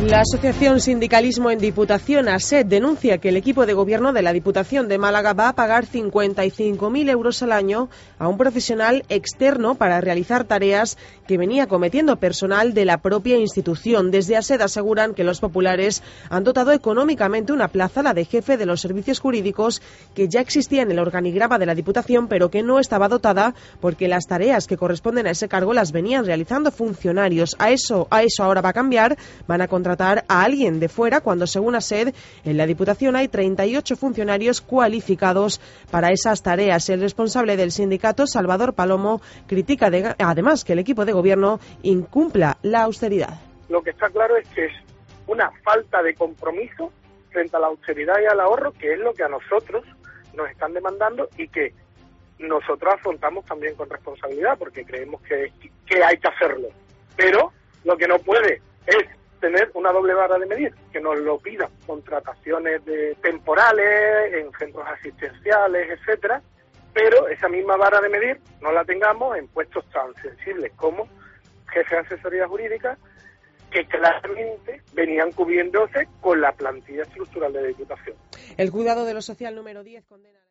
La Asociación Sindicalismo en Diputación, ASED, denuncia que el equipo de gobierno de la Diputación de Málaga va a pagar 55.000 euros al año a un profesional externo para realizar tareas que venía cometiendo personal de la propia institución. Desde ASED aseguran que los populares han dotado económicamente una plaza, la de jefe de los servicios jurídicos, que ya existía en el organigrama de la Diputación, pero que no estaba dotada porque las tareas que corresponden a ese cargo las venían realizando funcionarios. A eso ahora va a cambiar. Van a contratar a alguien de fuera cuando, según ASED, en la Diputación hay 38 funcionarios cualificados para esas tareas. El responsable del sindicato, Salvador Palomo, critica además que el equipo de gobierno incumpla la austeridad. Lo que está claro es que es una falta de compromiso frente a la austeridad y al ahorro, que es lo que a nosotros nos están demandando y que nosotros afrontamos también con responsabilidad porque creemos que hay que hacerlo. Pero lo que no puede es tener una doble vara de medir, que nos lo pidan contrataciones temporales en centros asistenciales, etcétera, pero esa misma vara de medir no la tengamos en puestos tan sensibles como jefe de asesoría jurídica, que claramente venían cubriéndose con la plantilla estructural de la Diputación. El cuidado de lo social número 10 condena...